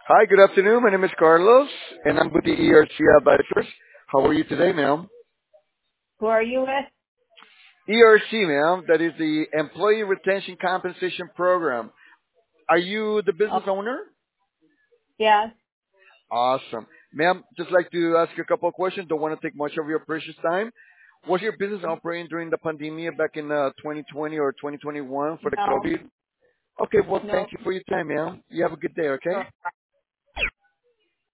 Hi, good afternoon. My name is Carlos, and I'm with the ERC Advisors. How are you today, ma'am? Who are you with? ERC, ma'am, that is the Employee Retention Compensation Program. Are you the Oh, business owner? yes. Awesome. Ma'am, just like to ask you a couple of questions. Don't want to take much of your precious time. Was your business operating during the pandemic back in 2020 or 2021 for the No, COVID? Okay, well, no. thank you for your time, ma'am. You have a good day, okay?